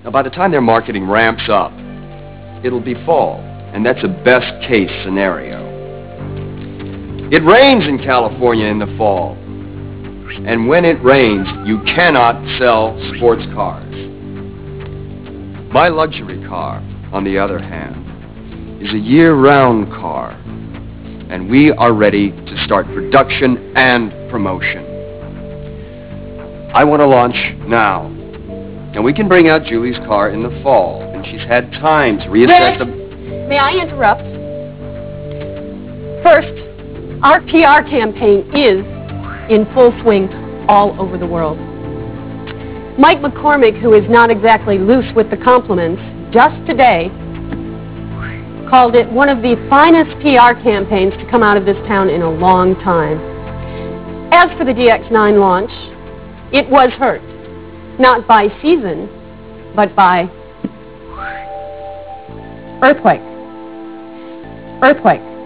Now, by the time their marketing ramps up, it'll be fall, and that's a best-case scenario. It rains in California in the fall, and when it rains, you cannot sell sports cars. My luxury car, on the other hand, is a year-round car, and we are ready to start production and promotion. I want to launch now, and we can bring out Julie's car in the fall, and she's had time to reassess the... May I interrupt? First, our PR campaign is in full swing all over the world. Mike McCormick, who is not exactly loose with the compliments, just today called it one of the finest PR campaigns to come out of this town in a long time. As for the DX9 launch, it was hurt, not by season, but by earthquake. Earthquake.